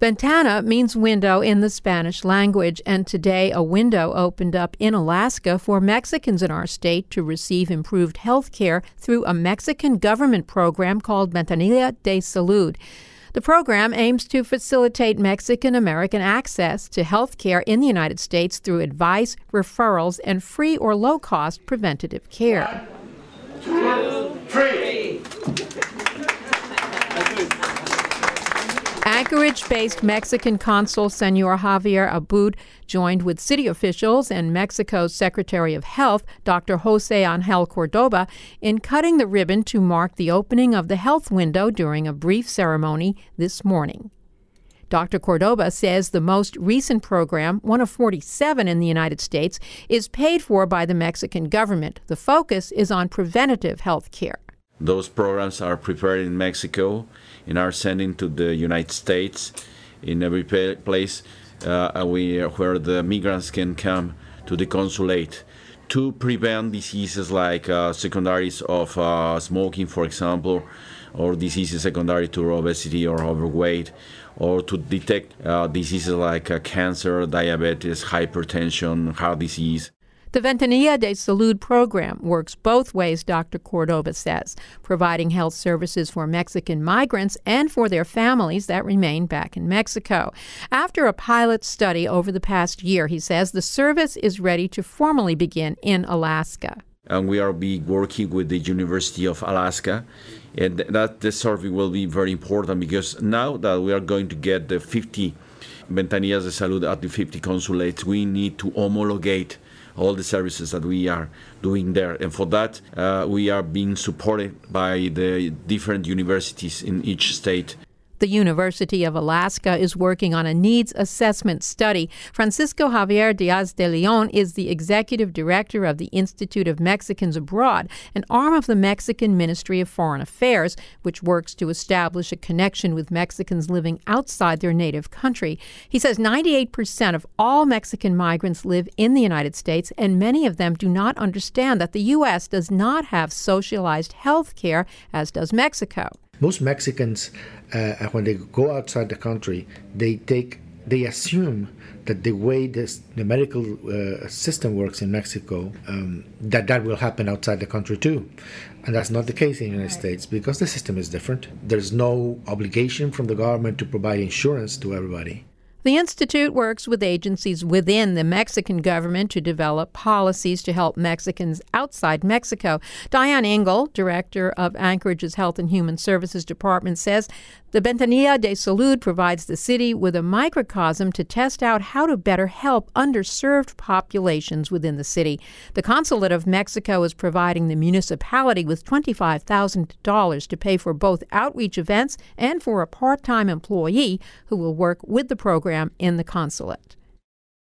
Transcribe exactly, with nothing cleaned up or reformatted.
Ventana means window in the Spanish language, and today a window opened up in Alaska for Mexicans in our state to receive improved health care through a Mexican government program called Ventanilla de Salud. The program aims to facilitate Mexican-American access to health care in the United States through advice, referrals, and free or low-cost preventative care. One, two, three. Anchorage-based Mexican consul Senor Javier Abud joined with city officials and Mexico's Secretary of Health, Doctor Jose Angel Cordoba, in cutting the ribbon to mark the opening of the health window during a brief ceremony this morning. Doctor Cordoba says the most recent program, one of forty-seven in the United States, is paid for by the Mexican government. The focus is on preventative health care. Those programs are prepared in Mexico and are sending to the United States in every place uh, we, where the migrants can come to the consulate to prevent diseases like uh, secondaries of uh, smoking, for example, or diseases secondary to obesity or overweight, or to detect uh, diseases like uh, cancer, diabetes, hypertension, heart disease. The Ventanilla de Salud program works both ways, Doctor Cordoba says, providing health services for Mexican migrants and for their families that remain back in Mexico. After a pilot study over the past year, he says the service is ready to formally begin in Alaska. And we are be working with the University of Alaska, and that the survey will be very important because now that we are going to get the fifty Ventanillas de Salud at the fifty consulates, we need to homologate all the services that we are doing there. And for that, uh, we are being supported by the different universities in each state. The University of Alaska is working on a needs assessment study. Francisco Javier Diaz de Leon is the executive director of the Institute of Mexicans Abroad, an arm of the Mexican Ministry of Foreign Affairs, which works to establish a connection with Mexicans living outside their native country. He says ninety-eight percent of all Mexican migrants live in the United States, and many of them do not understand that the U S does not have socialized health care, as does Mexico. Most Mexicans, uh, when they go outside the country, they take, they assume that the way this, the medical uh, system works in Mexico, um, that that will happen outside the country too. And that's not the case in the United States because the system is different. There's no obligation from the government to provide insurance to everybody. The Institute works with agencies within the Mexican government to develop policies to help Mexicans outside Mexico. Diane Engel, director of Anchorage's Health and Human Services Department, says the Ventanilla de Salud provides the city with a microcosm to test out how to better help underserved populations within the city. The Consulate of Mexico is providing the municipality with twenty-five thousand dollars to pay for both outreach events and for a part-time employee who will work with the program in the consulate.